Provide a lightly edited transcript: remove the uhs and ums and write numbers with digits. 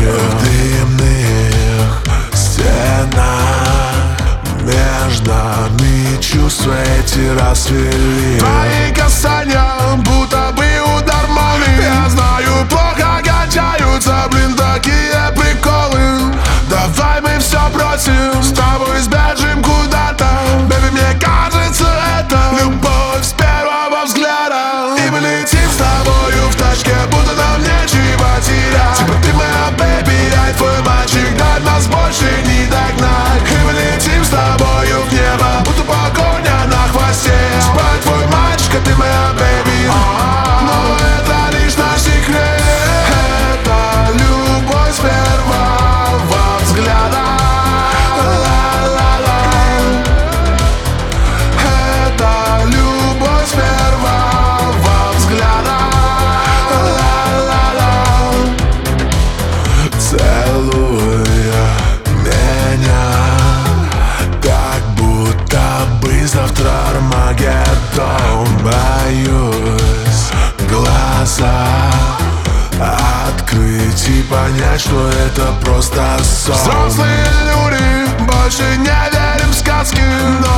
в дымных стенах. Между нами чувства эти расцвели. Твои касания, будто бы удар молнии. Я знаю, плохо кончаются, блин, такие приколы. Давай мы все бросим, с тобой сбежим куда-то. Бэби, мне кажется, это любовь с первого взгляда. И мы летим с тобою в тачке, будто нам нечего терять. Типа ты моя бэби, я твой мальчик, да нас больше не догнать. И мы летим с тобою в небо, будто погоня на хвосте. Спать твой мальчик, а ты моя бэби. Но это лишь наш секрет. Это любовь с первого взгляда. Это любовь с первого взгляда. Целуя меня, как будто бы завтра Армагеддон. Боюсь глаза открыть и понять, что это просто сон. Взрослые люди, больше не верим в сказки, но